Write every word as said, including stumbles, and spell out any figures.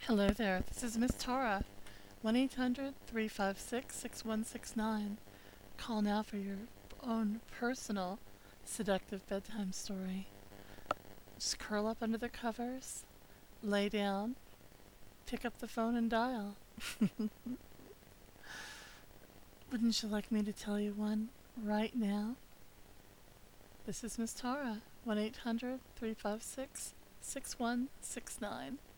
Hello there, this is Miss Tara. one eight hundred three five six six one six nine. Call now for your own personal seductive bedtime story. Just curl up under the covers, lay down, pick up the phone and dial. Wouldn't you like me to tell you one right now? This is Miss Tara, one eight hundred three five six six one six nine.